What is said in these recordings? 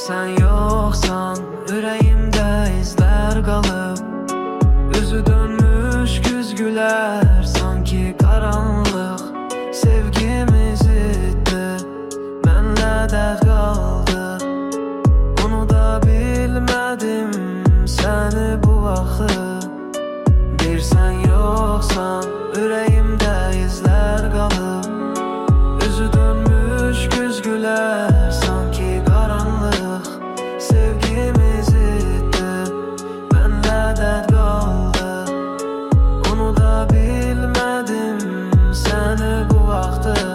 sen yoksan yüreğimde izler kalıp, yüzü dönmüş güzgüler sanki karanlık. Sevgimiz itti, benle dert kaldı. Onu da bilmedim seni bu vakit. Bir sen yoksan yüreğimde izler kalıp, yüzü dönmüş güzgüler sanki karanlık. Sevgimiz itti, benle dert kaldı. Onu da bilmedim seni bu vakti.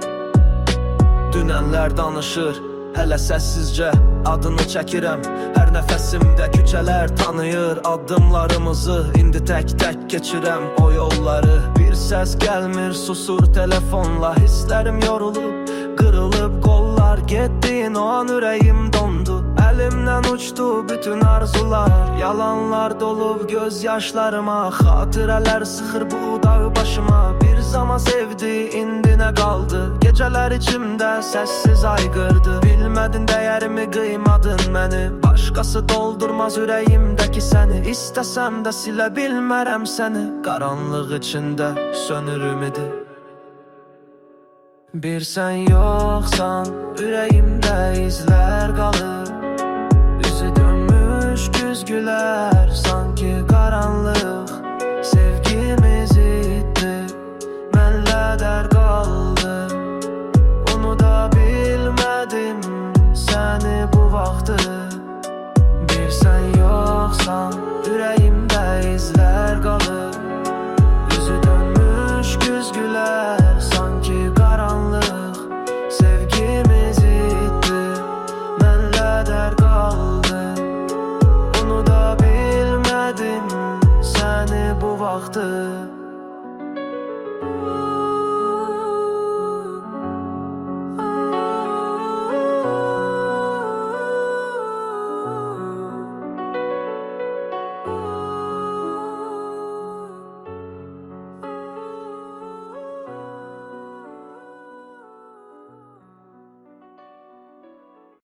Dünənlər danışır, hələ səssizcə adını çəkirəm. Hər nəfəsimdə küçələr tanıyır addımlarımızı. İndi tək-tək keçirəm o yolları. Bir səs gəlmir, susur telefonla. Hisslərim yorulub, qırılıb qollar. Getdiyin o an ürəyim dondu, əlimdən uçdu bütün arzular. Yalanlar dolub göz yaşlarıma, xatirələr sıxır bu dağı başıma. Bir zaman sevdi, indi nə qaldı? Gecələr içimdə səssiz aygırdı. Bilmədin dəyərimi, qıymadın məni. Başqası doldurmaz ürəyimdəki səni. İstəsəm də silə bilmərəm səni. Qaranlıq içində sönür ümidi. Bir sen yoksan yüreğimde izler kalır, yüzü dönmüş güzgüler sanki karanlık.